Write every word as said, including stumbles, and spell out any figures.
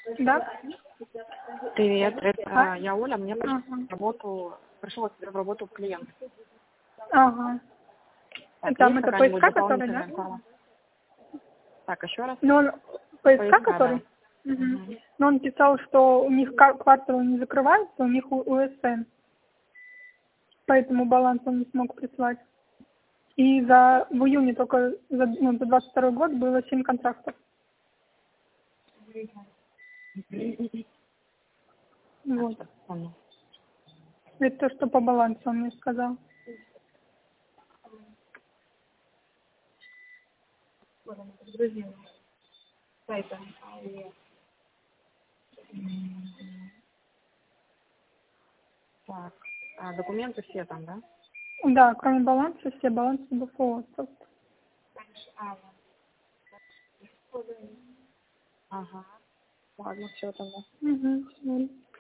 Да? Привет, это А? я Оля, мне пришел Ага. в работу, пришел к тебе в работу клиент. Ага. Так, Там есть это какая-нибудь поиска, который, дополнительная да? информация? Так, еще раз. Но он поиска, Поиска, да. который? Угу. Мгм. Но он писал, что у них кар- кварталы не закрываются, у них у- УСН. Поэтому баланс он не смог прислать. И за в июне только за, ну, за двадцать второй год было семь контрактов. Так, Вот. что вспомнил. Это то, что по балансу он мне сказал. Так, а документы все там, да? Да, кроме баланса, все балансы БФО. просто. Ага. Ладно, все тогда. Угу.